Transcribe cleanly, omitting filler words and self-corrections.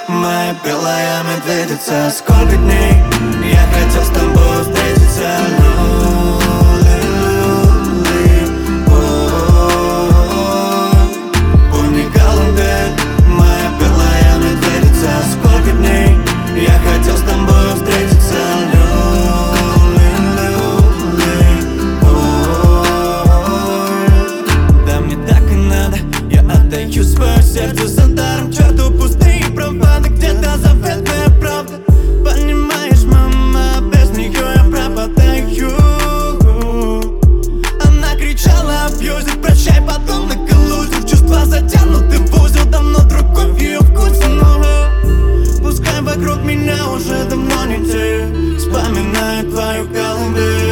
Моя белая медведица, сколько дней я хотел с тобой встретиться. Помни Колумбия, моя белая медведица, сколько дней я хотел с тобой встретиться. Да мне так и надо, я отдаю свое сердце за даром. Черту пустые проводы, где-то заветная правда. Понимаешь, мама, без нее я пропадаю. Она кричала абьюзер, прощай, подобно лузер. Чувства затянуты в узел, давно другой в ее вкусе. Но пускай вокруг меня уже давно не те, вспоминаю твою Колумбию.